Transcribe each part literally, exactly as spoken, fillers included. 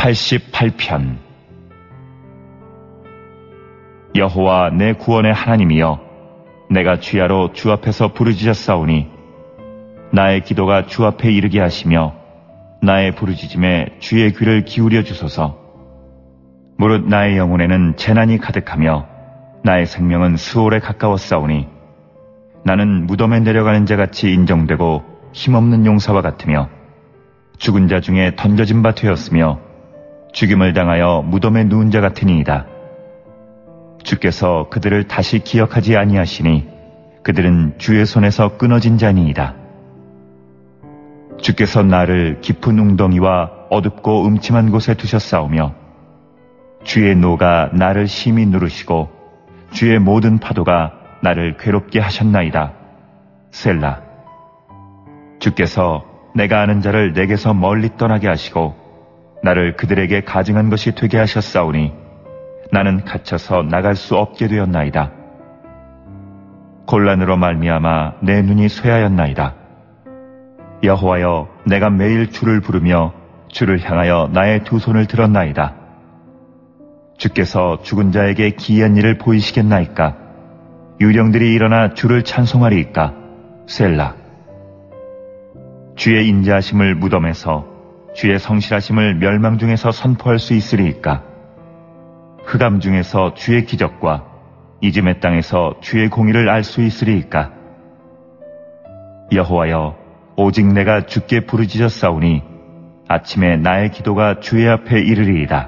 팔십팔 편. 여호와 내 구원의 하나님이여, 내가 주야로 주 앞에서 부르짖었사오니 나의 기도가 주 앞에 이르게 하시며 나의 부르짖음에 주의 귀를 기울여 주소서. 무릇 나의 영혼에는 재난이 가득하며 나의 생명은 수월에 가까웠사오니 나는 무덤에 내려가는 자같이 인정되고 힘없는 용사와 같으며 죽은 자 중에 던져진 바 되었으며 죽임을 당하여 무덤에 누운 자 같으니이다. 주께서 그들을 다시 기억하지 아니하시니 그들은 주의 손에서 끊어진 자니이다. 주께서 나를 깊은 웅덩이와 어둡고 음침한 곳에 두셨사오며 주의 노가 나를 심히 누르시고 주의 모든 파도가 나를 괴롭게 하셨나이다. 셀라. 주께서 내가 아는 자를 내게서 멀리 떠나게 하시고 나를 그들에게 가증한 것이 되게 하셨사오니 나는 갇혀서 나갈 수 없게 되었나이다. 곤란으로 말미암아 내 눈이 쇠하였나이다. 여호와여, 내가 매일 주를 부르며 주를 향하여 나의 두 손을 들었나이다. 주께서 죽은 자에게 기이한 일을 보이시겠나이까? 유령들이 일어나 주를 찬송하리이까? 셀라. 주의 인자하심을 무덤에서, 주의 성실하심을 멸망 중에서 선포할 수 있으리이까? 흑암 중에서 주의 기적과 이즘의 땅에서 주의 공의를 알 수 있으리이까? 여호와여, 오직 내가 주께 부르짖었사오니 아침에 나의 기도가 주의 앞에 이르리이다.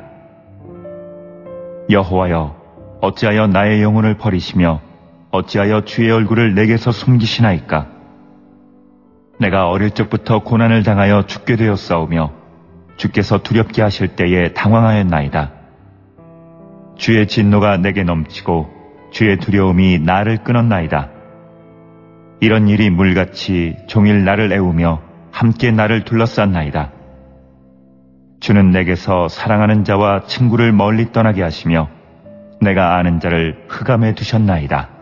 여호와여, 어찌하여 나의 영혼을 버리시며 어찌하여 주의 얼굴을 내게서 숨기시나이까? 내가 어릴 적부터 고난을 당하여 죽게 되었사오며 주께서 두렵게 하실 때에 당황하였나이다. 주의 진노가 내게 넘치고 주의 두려움이 나를 끊었나이다. 이런 일이 물같이 종일 나를 애우며 함께 나를 둘러쌌나이다. 주는 내게서 사랑하는 자와 친구를 멀리 떠나게 하시며 내가 아는 자를 흑암에 두셨나이다.